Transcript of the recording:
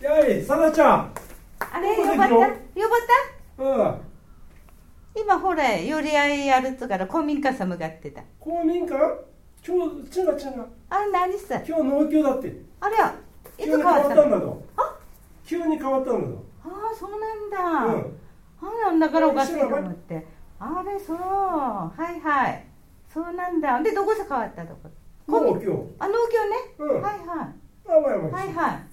やい、さだちゃん。 あれ、よかった？ うん。 今ほれ、寄り合いやるっつから公民館寒がってた。 公民館？今日、違う。 あれ何さ？ 今日農協だって。 あれや、いつ急に変わったんだの？ ぞ。急に変わったんだぞ。 ああ、そうなんだ。 うん。 なんだからおかしいと思って。あれ、そう。はいはい。そうなんだ。で、どこで変わったとこ？ 農協。 あ、農協ね。 うん。 はいはい。 あ、まあまあ。 はいはい。